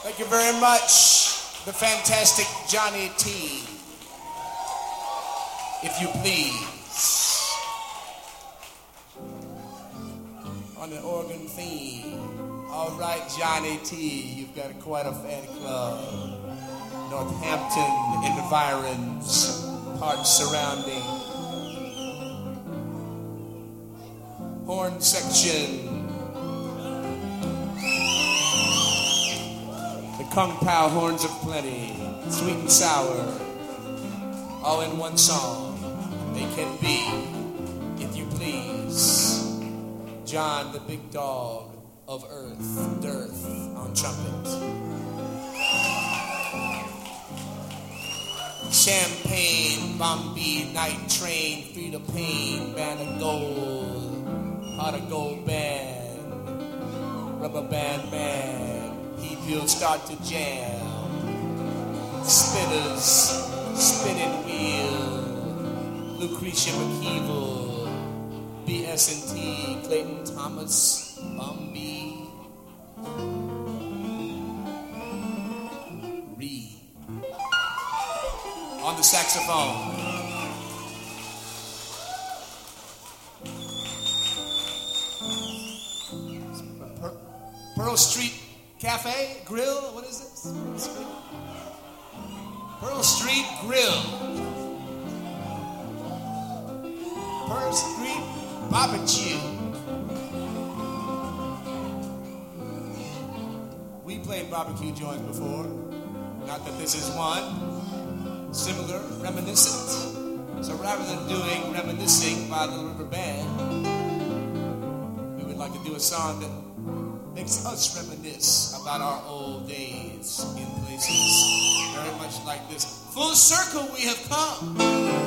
Thank you very much, the fantastic Johnny T. If you please. On the organ theme. All right, Johnny T, you've got quite a fan club. Northampton environs, parts surrounding. Horn section. The Kung Pao horns of plenty, sweet and sour, all in one song. They can be, if you please. John, the big dog of earth, dearth on trumpet. Champagne, Bombay, Night Train, Feet of Pain, Band of Gold, Heart of Gold Band, Rubber Band Band, Heat Wheels start to jam, Spitters, Spinning Wheel, Lucretia McKeever, BS&T, Clayton Thomas, Bombay, Reed. On the saxophone. Pearl Street Cafe, Grill, what is this? Pearl Street Grill. Pearl Street Barbecue. We played barbecue joints before. Not that this is one. Similar, reminiscent. So rather than doing Reminiscing by the River Band, we would like to do a song that makes us reminisce about our old days in places very much like this. Full circle we have come.